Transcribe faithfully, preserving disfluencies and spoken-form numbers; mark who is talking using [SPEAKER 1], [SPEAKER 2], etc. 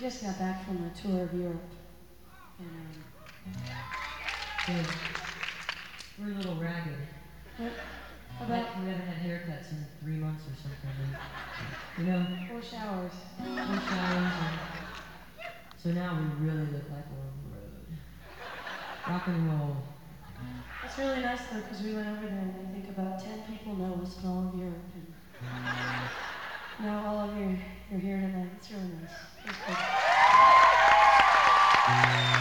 [SPEAKER 1] just got back from a tour of Europe. And, um,
[SPEAKER 2] Good. We're a little ragged.
[SPEAKER 1] what
[SPEAKER 2] Like
[SPEAKER 1] about
[SPEAKER 2] we haven't had haircuts in three months or something. And, you know,
[SPEAKER 1] four showers?
[SPEAKER 2] four showers. And so now we really look like we're on the road. Rock and roll.
[SPEAKER 1] It's really nice though, because we went over there and I think about ten people know us in all of Europe. And now all of you, you're here tonight. It's really nice. It's good.